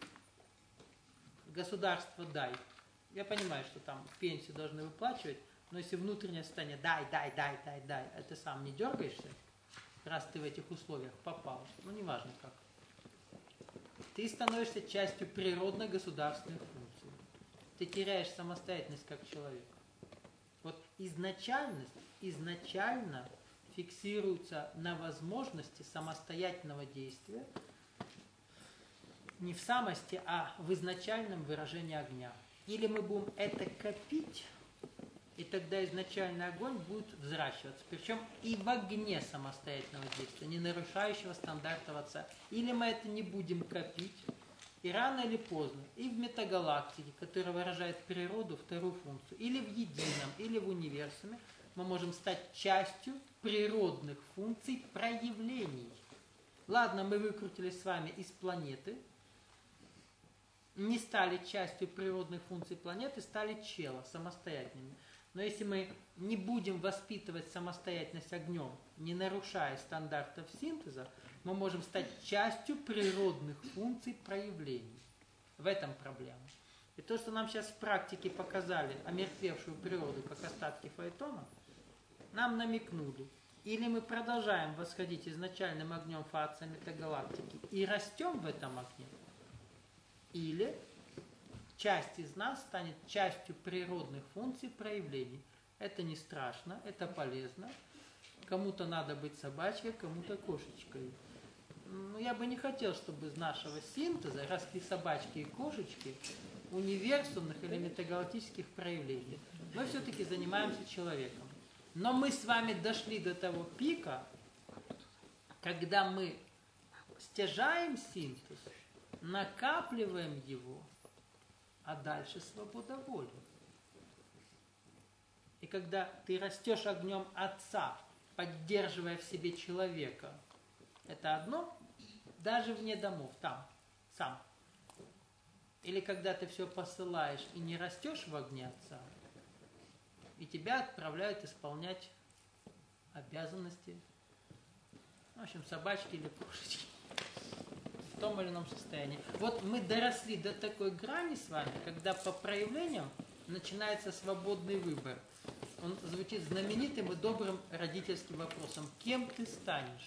государство дай. Я понимаю, что там пенсию должны выплачивать, но если внутреннее состояние дай, дай, дай, дай, дай, а ты сам не дергаешься, раз ты в этих условиях попал, ну неважно как, ты становишься частью природно-государственных функций. Ты теряешь самостоятельность как человек. Вот изначальность изначально фиксируется на возможности самостоятельного действия, не в самости, а в изначальном выражении огня. Или мы будем это копить, и тогда изначальный огонь будет взращиваться. Причем и в огне самостоятельного действия, не нарушающего стандартов Отца. Или мы это не будем копить, и рано или поздно, и в метагалактике, которая выражает природу, вторую функцию, или в едином, или в универсуме, мы можем стать частью природных функций проявлений. Ладно, мы выкрутились с вами из планеты, не стали частью природных функций планеты, стали чела, самостоятельными. Но если мы не будем воспитывать самостоятельность огнем, не нарушая стандартов синтеза, мы можем стать частью природных функций проявлений. В этом проблема. И то, что нам сейчас в практике показали омертвевшую природу, как остатки Фаэтона, нам намекнули. Или мы продолжаем восходить изначальным огнем фация метагалактики и растем в этом огне, или часть из нас станет частью природных функций проявлений. Это не страшно, это полезно. Кому-то надо быть собачкой, кому-то кошечкой. Ну, я бы не хотел, чтобы из нашего синтеза росли собачки и кошечки универсумных или метагалактических проявлений. Мы все-таки занимаемся человеком. Но мы с вами дошли до того пика, когда мы стяжаем синтез, накапливаем его, а дальше свобода воли. И когда ты растешь огнем Отца, поддерживая в себе человека, это одно, даже вне домов, там, сам. Или когда ты все посылаешь и не растешь в огне Отца, и тебя отправляют исполнять обязанности, в общем, собачки или кошечки, в том или ином состоянии. Вот мы доросли до такой грани с вами, когда по проявлениям начинается свободный выбор. Он звучит знаменитым и добрым родительским вопросом: кем ты станешь?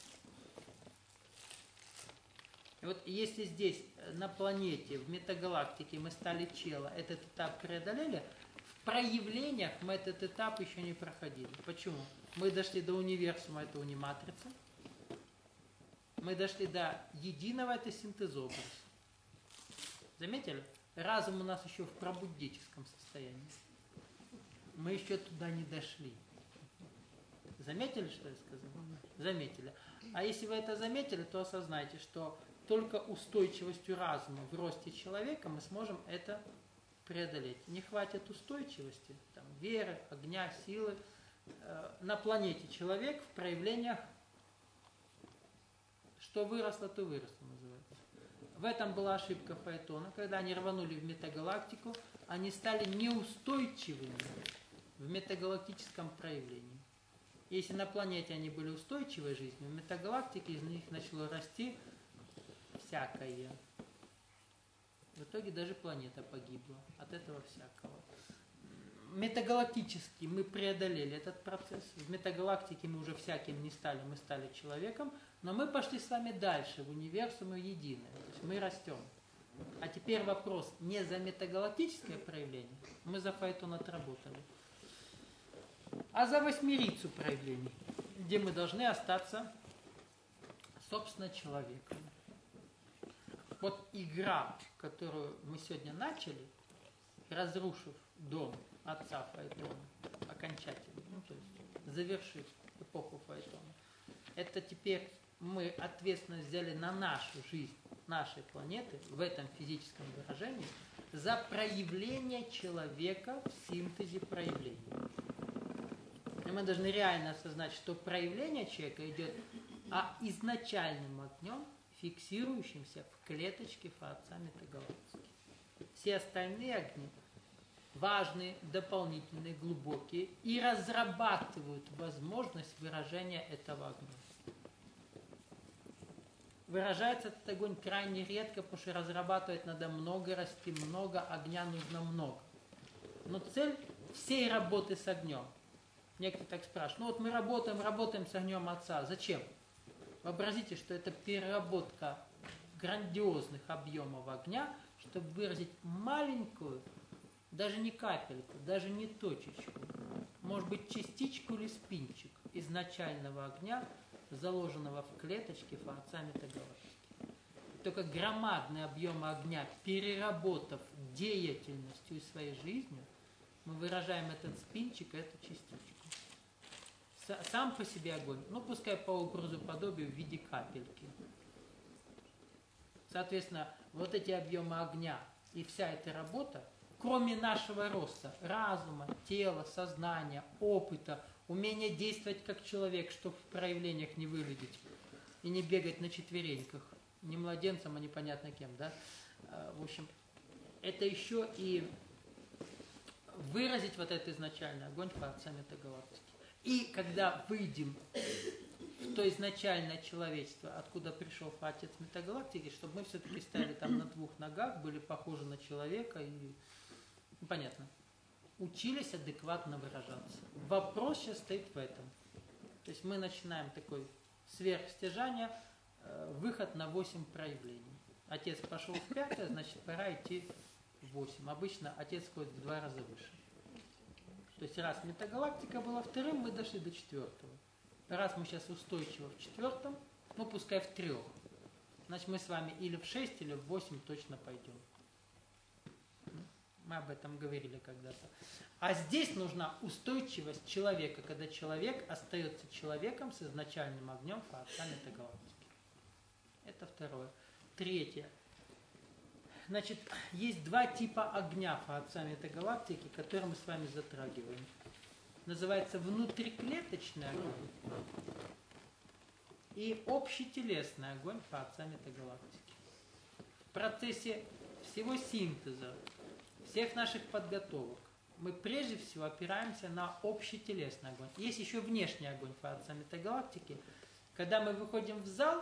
И вот если здесь, на планете, в метагалактике мы стали чела, этот этап преодолели, в проявлениях мы этот этап еще не проходили. Почему? Мы дошли до универсума, это униматрица. Мы дошли до единого, это синтезобраз. Заметили? Разум у нас еще в пробуддическом состоянии. Мы еще туда не дошли. Заметили, что я сказал? Заметили. А если вы это заметили, то осознайте, что только устойчивостью разума в росте человека мы сможем это преодолеть. Не хватит устойчивости, там, веры, огня, силы. На планете человек в проявлениях, что выросло, то выросло, называется. В этом была ошибка Фаэтона. Когда они рванули в метагалактику, они стали неустойчивыми в метагалактическом проявлении. Если на планете они были устойчивой жизнью, в метагалактике из них начало расти всякое. В итоге даже планета погибла от этого всякого. метагалактически мы преодолели этот процесс. В метагалактике мы уже всяким не стали, мы стали человеком. Но мы пошли с вами дальше, в универсум и единое. То есть мы растем. А теперь вопрос не за метагалактическое проявление, мы за фаэтон отработали, а за восьмерицу проявлений, где мы должны остаться, собственно, человеком. Вот игра, которую мы сегодня начали, разрушив дом отца фаэтона окончательно, ну, то есть завершив эпоху фаэтона, это теперь мы ответственность взяли на нашу жизнь, нашей планеты, в этом физическом выражении, за проявление человека в синтезе проявлений. И мы должны реально осознать, что проявление человека идет а изначальным огнем, фиксирующимся в клеточке Фаотца метагалактики. Все остальные огни важные, дополнительные, глубокие и разрабатывают возможность выражения этого огня. Выражается этот огонь крайне редко, потому что разрабатывать надо много, расти много, огня нужно много. Но цель всей работы с огнем. Некоторые так спрашивают, ну вот мы работаем, работаем с огнем Отца. Зачем? Вообразите, что это переработка грандиозных объемов огня, чтобы выразить маленькую, даже не капельку, даже не точечку, может быть частичку или спинчик изначального огня, заложенного в клеточке Фаотца метагалактики. Только громадные объемы огня, переработав деятельностью и своей жизнью, мы выражаем этот спинчик, эту частичку. Сам по себе огонь, ну пускай по образу подобию в виде капельки. Соответственно, вот эти объемы огня и вся эта работа, кроме нашего роста, разума, тела, сознания, опыта, умение действовать как человек, чтобы в проявлениях не выглядеть и не бегать на четвереньках, не младенцем, а непонятно кем, да? В общем, это еще и выразить вот этот изначальный огонь Фаотца метагалактики. И когда выйдем в то изначальное человечество, откуда пришел Фаотец метагалактики, чтобы мы все-таки стояли там на двух ногах, были похожи на человека и, ну, понятно, учились адекватно выражаться. Вопрос сейчас стоит в этом. То есть мы начинаем такой сверхстяжание, выход на восемь проявлений. Отец пошел в пятое, значит пора идти в восемь. Обычно отец ходит в два раза выше. То есть раз метагалактика была вторым, мы дошли до четвертого. Раз мы сейчас устойчиво в четвертом, ну пускай в трех, значит мы с вами или в шесть, или в восемь точно пойдем. Мы об этом говорили когда-то. А здесь нужна устойчивость человека, когда человек остается человеком с изначальным огнем Фаотца метагалактики. Это второе. Третье. Значит, есть два типа огня Фаотца метагалактики, которые мы с вами затрагиваем. Называется внутриклеточный огонь и общетелесный огонь Фаотца метагалактики. В процессе всего синтеза, всех наших подготовок, мы прежде всего опираемся на общетелесный огонь. Есть еще внешний огонь Фаотца метагалактики. Когда мы выходим в зал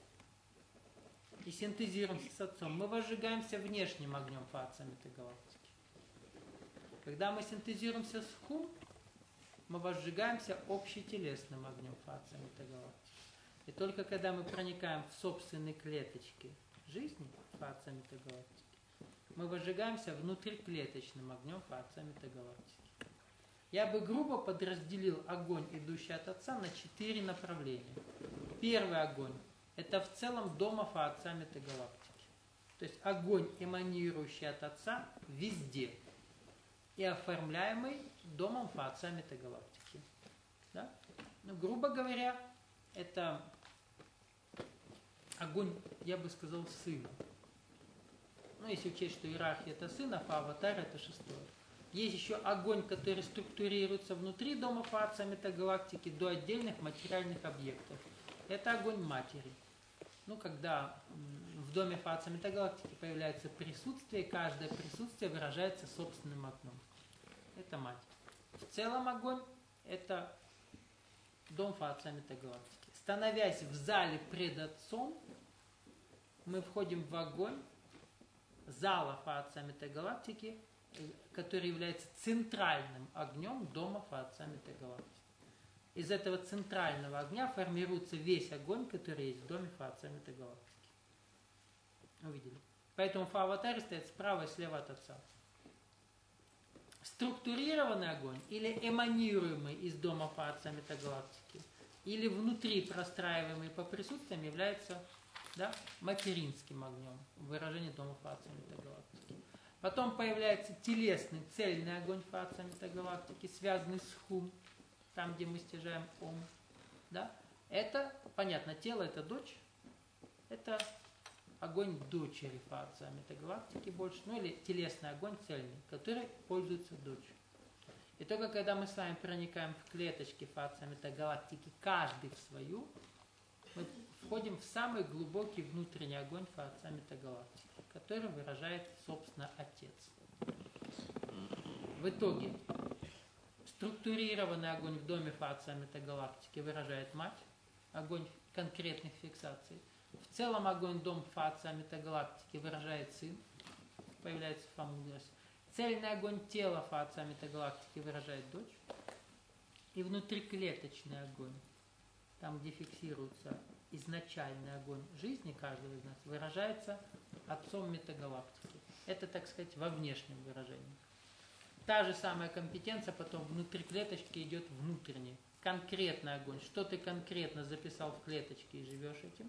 и синтезируемся с Отцом, мы возжигаемся внешним огнем Фаотца метагалактики. Когда мы синтезируемся с Хум, мы возжигаемся общетелесным огнем Фаотца метагалактики. И только когда мы проникаем в собственные клеточки жизни Фаотца метагалактики, мы возжигаемся внутриклеточным огнем Фаотца метагалактики. Я бы грубо подразделил огонь, идущий от Отца, на четыре направления. Первый огонь – это в целом дома Фаотца метагалактики. То есть огонь, эманирующий от Отца везде и оформляемый домом Фаотца метагалактики. Да? Ну, грубо говоря, это огонь, я бы сказал, сына. Ну, если учесть, что иерархия это сын, а аватар это шестое. Есть еще огонь, который структурируется внутри дома Фаотца метагалактики до отдельных материальных объектов. Это огонь матери. Ну, когда в доме Фаотца метагалактики появляется присутствие, каждое присутствие выражается собственным огнем. Это мать. В целом огонь это дом Фаотца метагалактики. Становясь в зале пред Отцом, мы входим в огонь зала Фаотца метагалактики который является центральным огнем дома Фа-Отца Метагалактики. Из этого центрального огня формируется весь огонь, который есть в доме Фа-Отца Метагалактики. Увидели? Поэтому Фа-аватаре стоят справа и слева от Отца. Структурированный огонь или эманируемый из дома Фа-Отца Метагалактики, или внутри простраиваемый по присутствиям является, да, материнским огнем, выражение дома Фа-Отца Метагалактики. Потом появляется телесный, цельный огонь Фа-Отца Метагалактики, связанный с Хум, там, где мы стяжаем Ом. Да? Это, понятно, тело это дочь, это огонь дочери Фа-Отца Метагалактики больше, ну или телесный огонь цельный, который пользуется дочь. И только когда мы с вами проникаем в клеточки Фа-Отца Метагалактики, каждый в свою, мы входим в самый глубокий внутренний огонь Фа-Отца Метагалактики, который выражает, собственно, Отец. В итоге структурированный огонь в доме Фа-Отца Метагалактики выражает Мать, огонь конкретных фиксаций. В целом огонь дома Фа-Отца Метагалактики выражает Сын, появляется Фа-мудрость. Цельный огонь тела Фа-Отца Метагалактики выражает Дочь. И внутриклеточный огонь, там, где фиксируется изначальный огонь жизни каждого из нас, выражается Отцом Метагалактики. Это, так сказать, во внешнем выражении. Та же самая компетенция потом внутри клеточки идет внутренне. Конкретный огонь. Что ты конкретно записал в клеточке и живешь этим?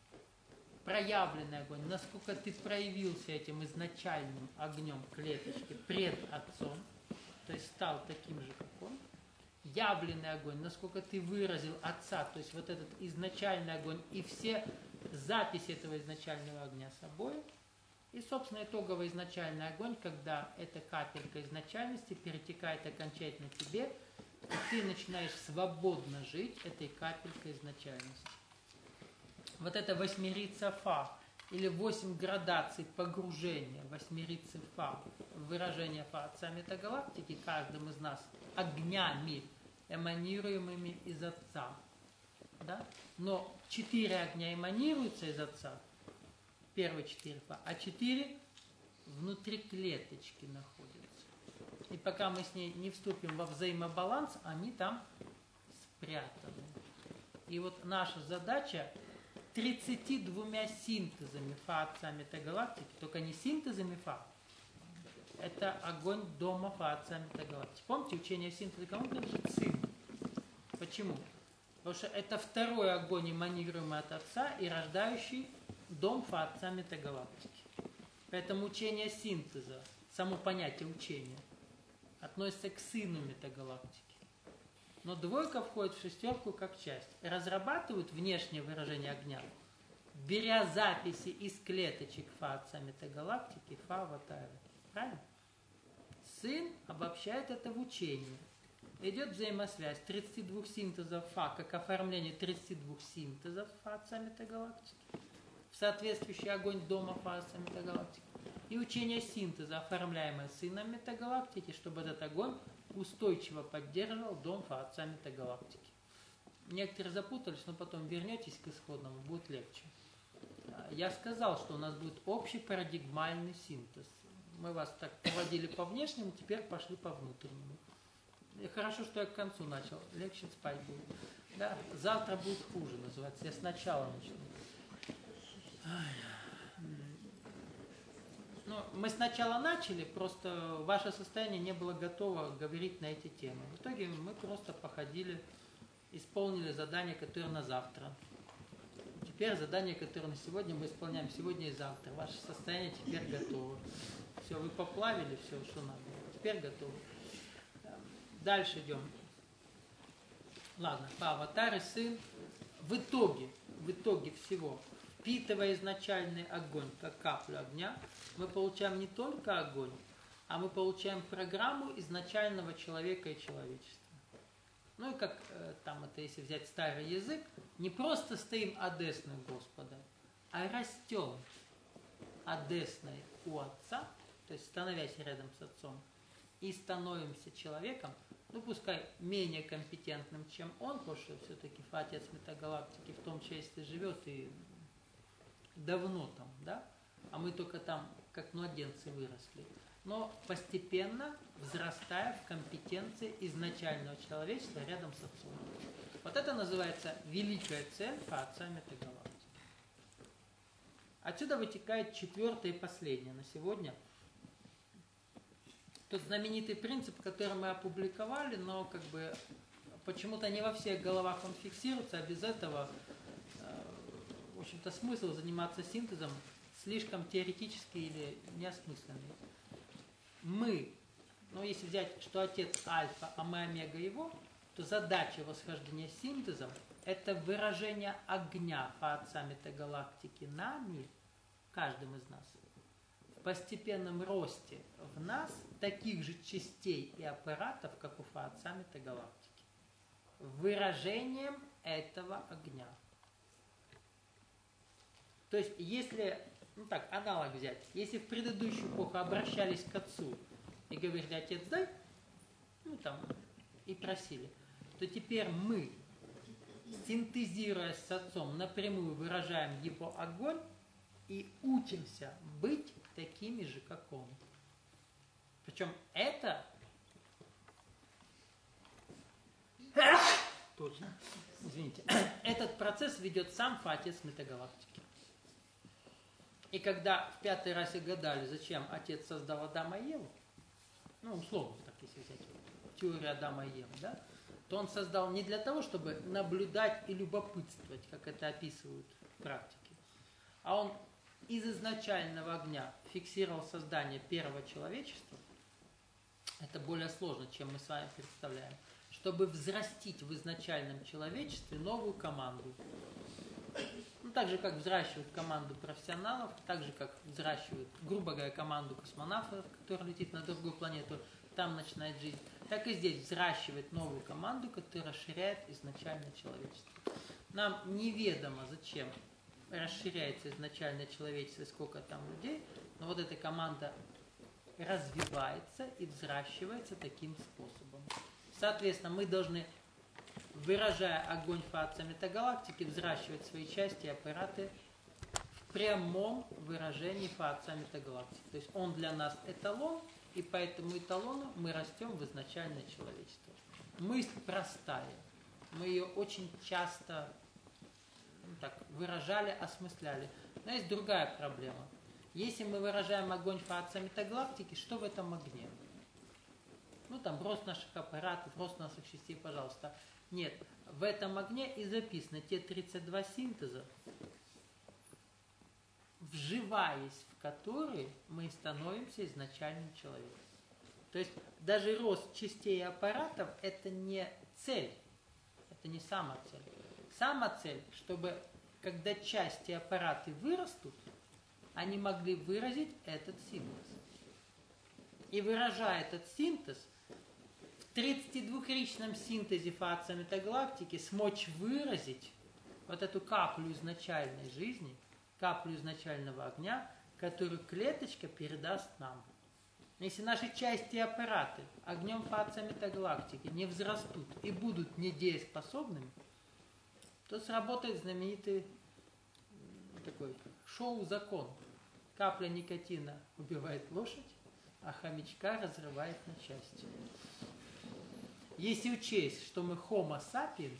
Проявленный огонь. Насколько ты проявился этим изначальным огнем клеточки пред Отцом, то есть стал таким же, как Он. Явленный огонь. Насколько ты выразил Отца, то есть вот этот изначальный огонь и все записи этого изначального огня собой. И, собственно, итоговый изначальный огонь, когда эта капелька изначальности перетекает окончательно тебе, и ты начинаешь свободно жить этой капелькой изначальности. Вот это восьмерица Фа, или восемь градаций погружения восьмерицы Фа, выражение Фа-Отца Метагалактики, каждым из нас огнями, эманируемыми из Отца. Да? Но четыре огня эманируются из Отца, первые четыре Фа, а четыре внутри клеточки находятся. И пока мы с ней не вступим во взаимобаланс, они там спрятаны. И вот наша задача тридцатью двумя синтезами Фа-Отца Метагалактики, только не синтезами Фа, это огонь дома Фа-Отца Метагалактики. Помните, учение синтеза кому принадлежит? Сын. Почему? Потому что это второй огонь, эманируемый от Отца и рождающий дом Фа-Отца Метагалактики. Поэтому учение синтеза, само понятие учения, относится к сыну Метагалактики. Но двойка входит в шестерку как часть. Разрабатывают внешнее выражение огня, беря записи из клеточек Фа-Отца Метагалактики, Фа-аватара. Правильно? Сын обобщает это в учении. Идет взаимосвязь тридцати двух синтезов Фа, как оформление тридцати двух синтезов Фа-Отца Метагалактики, в соответствующий огонь дома Фа-Отца Метагалактики, и учение синтеза, оформляемое сыном Метагалактики, чтобы этот огонь устойчиво поддерживал дом Фа-Отца Метагалактики. Некоторые запутались, но потом вернетесь к исходному, будет легче. Я сказал, что у нас будет общий парадигмальный синтез. Мы вас так проводили по внешнему, теперь пошли по внутреннему. И хорошо, что я к концу начал. Легче спать будет. Да? Завтра будет хуже, называется. Я сначала начну. Ну, мы сначала начали, просто ваше состояние не было готово говорить на эти темы. В итоге мы просто походили, исполнили задание, которое на завтра. Теперь задание, которое на сегодня, мы исполняем сегодня и завтра. Ваше состояние теперь готово. Все, вы поплавили все, что надо. Теперь готово. Дальше идем. Ладно, Фа-аватар и сын. В итоге, в итоге всего, впитывая изначальный огонь, как каплю огня, мы получаем не только огонь, а мы получаем программу изначального человека и человечества. Ну и как э, там это, если взять старый язык, не просто стоим одесной Господа, а растем одесной у Отца, то есть становясь рядом с Отцом, и становимся человеком, ну пускай менее компетентным, чем он, потому что все-таки Фа-Отец Метагалактики в том числе живет и давно там, да, а мы только там как младенцы выросли, но постепенно взрастая в компетенции изначального человечества рядом с Отцом. Вот это называется великая цель Праотца Метагалактики. Отсюда вытекает четвертое и последнее на сегодня. Тот знаменитый принцип, который мы опубликовали, но как бы почему-то не во всех головах он фиксируется, а без этого, в общем-то, смысл заниматься синтезом слишком теоретический или неосмысленный. Мы, ну если взять, что Отец Альфа, а мы Омега его, то задача восхождения синтезом – это выражение огня Праотца Метагалактики нами, каждым из нас, в постепенном росте в нас таких же частей и аппаратов, как у Праотца Метагалактики. Выражением этого огня. То есть, если, ну так, аналог взять, если в предыдущую эпоху обращались к Отцу и говорили: Отец, дай, ну там, и просили, то теперь мы, синтезируясь с Отцом, напрямую выражаем его огонь и учимся быть такими же, как Он. Причем это точно, извините, этот процесс ведет сам Отец Метагалактики. И когда в пятый раз и гадали, зачем Отец создал Адама и Еву, ну, условно так, если взять теорию Адама и Евы, да, то он создал не для того, чтобы наблюдать и любопытствовать, как это описывают в практике, а он из изначального огня фиксировал создание первого человечества. Это более сложно, чем мы с вами представляем, чтобы взрастить в изначальном человечестве новую команду. Ну, так же, как взращивают команду профессионалов, так же, как взращивают, грубо говоря, команду космонавтов, которая летит на другую планету, там начинает жизнь, так и здесь взращивать новую команду, которая расширяет изначальное человечество. Нам неведомо, зачем расширяется изначальное человечество и сколько там людей, но вот эта команда развивается и взращивается таким способом. Соответственно, мы должны, выражая огонь Праотца Метагалактики, взращивать свои части и аппараты в прямом выражении Праотца Метагалактики. То есть он для нас эталон, и по этому эталону мы растем в изначальное человечество. Мысль простая. Мы ее очень часто, ну, так, выражали, осмысляли. Но есть другая проблема. Если мы выражаем огонь Праотца Метагалактики, что в этом огне? Ну, там, рост наших аппаратов, рост наших частей, пожалуйста. Нет, в этом огне и записаны те тридцать два синтеза, вживаясь в которые мы становимся изначальным человеком. То есть даже рост частей и аппаратов – это не цель, это не самоцель. Самоцель, чтобы когда части и аппараты вырастут, они могли выразить этот синтез. И выражая этот синтез, в тридцатидвухричном синтезе Праотца Метагалактики смочь выразить вот эту каплю изначальной жизни, каплю изначального огня, которую клеточка передаст нам. Если наши части и аппараты огнем Праотца Метагалактики не взрастут и будут недееспособными, то сработает знаменитый такой шоу-закон. Капля никотина убивает лошадь, а хомячка разрывает на части. Если учесть, что мы homo sapiens,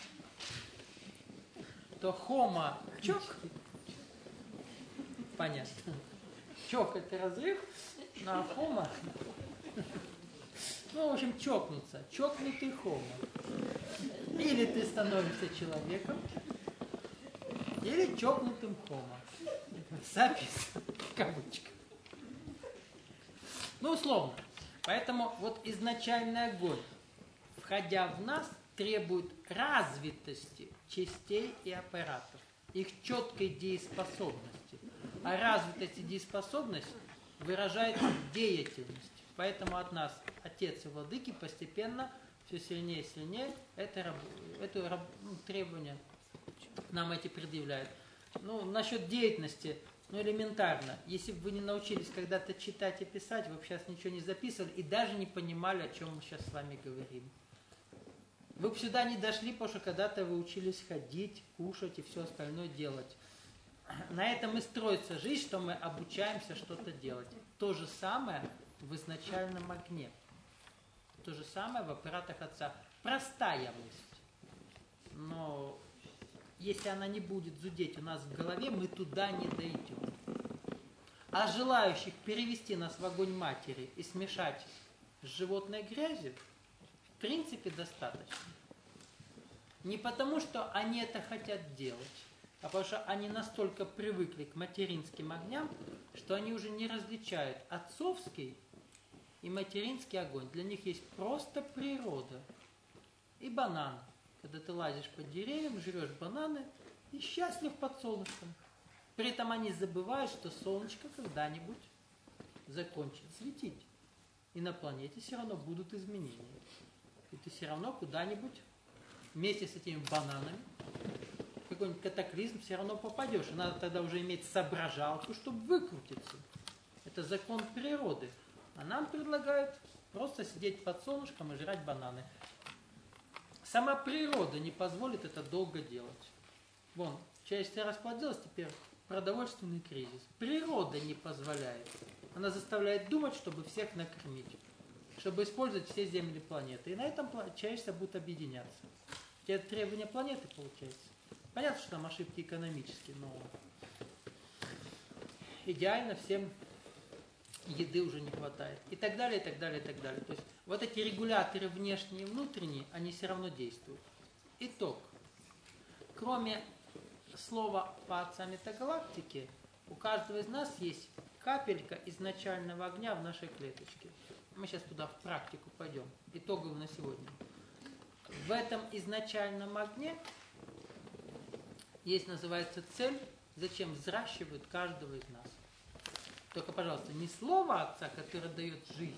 то homo чок, понятно, чок это разрыв, ну а homo, ну в общем чокнуться, чокнутый homo. Или ты становишься человеком, или чокнутым homo. Sapiens в кавычках. Ну, условно. Поэтому вот изначальный огонь, входя в нас, требует развитости частей и аппаратов, их четкой дееспособности. А развитость и дееспособность выражается в деятельности. Поэтому от нас Отец и Владыки постепенно все сильнее и сильнее это, это ну, требование нам эти предъявляют. Ну, насчет деятельности, ну, элементарно. Если бы вы не научились когда-то читать и писать, вы бы сейчас ничего не записывали и даже не понимали, о чем мы сейчас с вами говорим. Вы бы сюда не дошли, потому что когда-то вы учились ходить, кушать и все остальное делать. на этом и строится жизнь, что мы обучаемся что-то делать. То же самое в изначальном огне. То же самое в аппаратах Отца. Простая мысль. Но если она не будет зудеть у нас в голове, мы туда не дойдем. А желающих перевести нас в огонь матери и смешать с животной грязью, в принципе, достаточно. Не потому, что они это хотят делать, а потому что они настолько привыкли к материнским огням, что они уже не различают отцовский и материнский огонь. Для них есть просто природа. И банан. Когда ты лазишь по деревьям, жрешь бананы и счастлив под солнышком. При этом они забывают, что солнышко когда-нибудь закончит светить. И на планете все равно будут изменения. И ты все равно куда-нибудь вместе с этими бананами в какой-нибудь катаклизм все равно попадешь. И надо тогда уже иметь соображалку, чтобы выкрутиться. Это закон природы. А нам предлагают просто сидеть под солнышком и жрать бананы. Сама природа не позволит это долго делать. Вон, человечество расплодилось, теперь продовольственный кризис. Природа не позволяет. Она заставляет думать, чтобы всех накормить. Чтобы использовать все земли планеты. И на этом человечество будет объединяться. Это требования планеты получается. Понятно, что там ошибки экономические, но идеально всем еды уже не хватает. И так далее, и так далее, и так далее. То есть вот эти регуляторы внешние и внутренние, они все равно действуют. Итог. Кроме слова по отцам метагалактики, у каждого из нас есть капелька изначального огня в нашей клеточке. Мы сейчас туда в практику пойдем. Итогово на сегодня. В этом изначальном огне есть, называется, цель, зачем взращивают каждого из нас. Только, пожалуйста, не слово Отца, которое дает жизнь,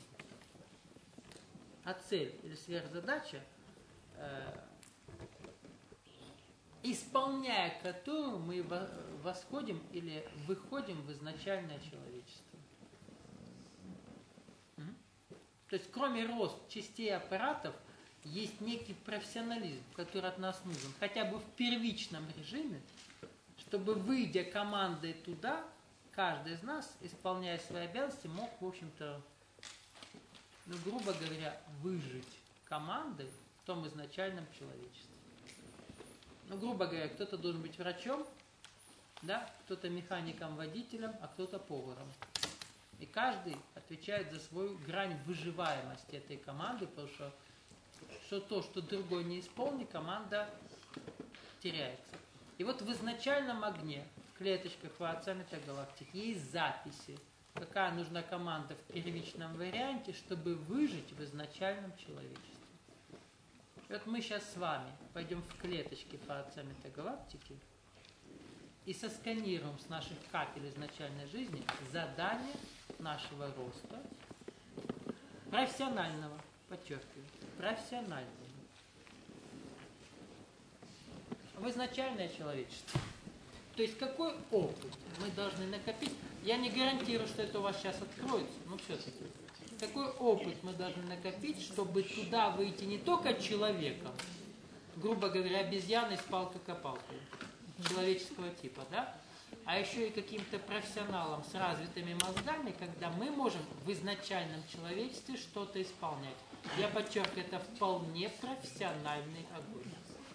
а цель или сверхзадача, э, исполняя которую мы восходим или выходим в изначальное человечество. Угу. То есть, кроме рост частей аппаратов, есть некий профессионализм, который от нас нужен, хотя бы в первичном режиме, чтобы, выйдя командой туда, каждый из нас, исполняя свои обязанности, мог, в общем-то, ну, грубо говоря, выжить командой в том изначальном человечестве. Ну, грубо говоря, кто-то должен быть врачом, да, кто-то механиком, водителем, а кто-то поваром. И каждый отвечает за свою грань выживаемости этой команды, потому что, что то, что другой не исполнит, команда теряется. И вот в изначальном огне, в клеточках в Отца метагалактики, есть записи, какая нужна команда в первичном варианте, чтобы выжить в изначальном человечестве. И вот мы сейчас с вами пойдем в клеточки по Отца метагалактики и сосканируем с наших капель изначальной жизни задание нашего роста, профессионального, подчеркиваю, профессионального, в изначальное человечество. То есть какой опыт мы должны накопить? Я не гарантирую, что это у вас сейчас откроется, но все-таки. Какой опыт мы должны накопить, чтобы туда выйти не только человеком, грубо говоря, обезьяной с палкой-копалкой, человеческого типа, да? А еще и каким-то профессионалом с развитыми мозгами, когда мы можем в изначальном человечестве что-то исполнять. Я подчеркиваю, это вполне профессиональный огонь.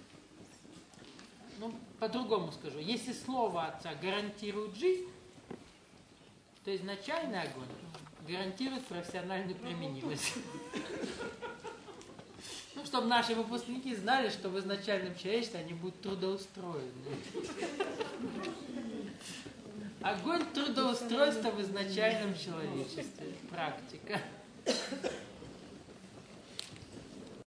Ну, по-другому скажу. Если слово Отца гарантирует жизнь, то изначальный огонь гарантирует профессиональную применимость. Ну, чтобы наши выпускники знали, что в изначальном человечестве они будут трудоустроены. Огонь трудоустройства в изначальном человечестве. Практика.